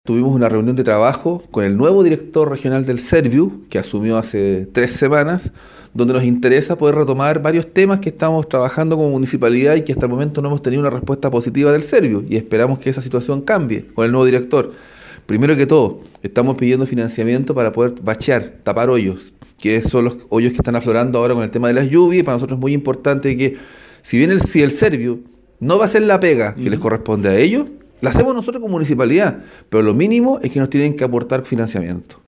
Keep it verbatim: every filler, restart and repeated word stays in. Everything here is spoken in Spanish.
Tuvimos una reunión de trabajo con el nuevo director regional del Serviu, que asumió hace tres semanas, donde nos interesa poder retomar varios temas que estamos trabajando como municipalidad y que hasta el momento no hemos tenido una respuesta positiva del Serviu, y esperamos que esa situación cambie con el nuevo director. Primero que todo, estamos pidiendo financiamiento para poder bachear, tapar hoyos, que son los hoyos que están aflorando ahora con el tema de las lluvias. Para nosotros es muy importante que, si bien el, si el Serviu no va a hacer la pega que les corresponde a ellos, la hacemos nosotros como municipalidad, pero lo mínimo es que nos tienen que aportar financiamiento.